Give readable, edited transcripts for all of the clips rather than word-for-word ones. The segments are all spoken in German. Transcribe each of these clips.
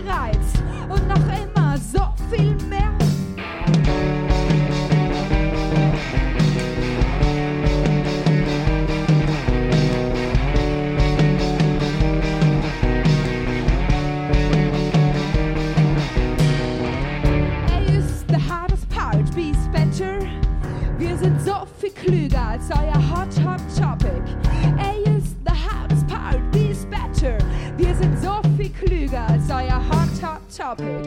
Reiz und noch immer so viel mehr. A is the hardest part, B's better. Wir sind so viel klüger als euer Hot Topic. A is the hardest part, B's better. Wir sind so viel klüger als euer Hot Topic.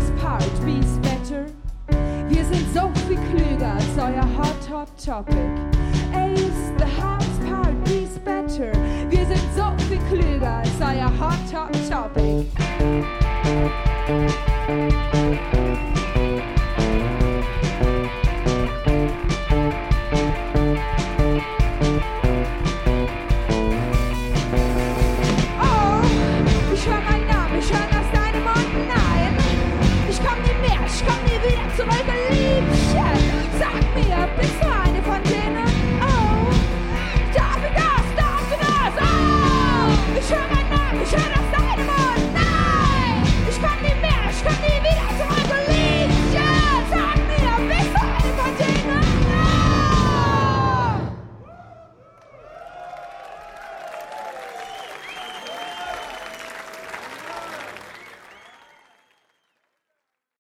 Wir sind so viel klüger als euer Hot Topic.